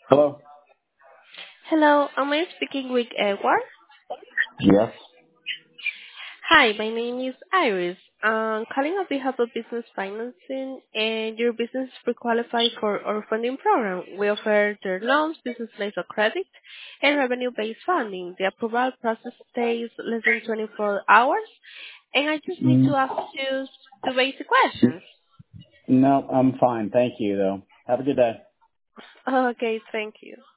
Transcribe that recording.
Hello? Hello, am I speaking with Edward? Yes. Hi, my name is Iris. I'm calling on behalf of Business Financing, and your business is pre-qualified for our funding program. We offer their loans, business lines of credit, and revenue-based funding. The approval process takes less than 24 hours, and I just need to Mm, ask you two basic questions. No, I'm fine. Thank you, though. Have a good day. Okay, thank you.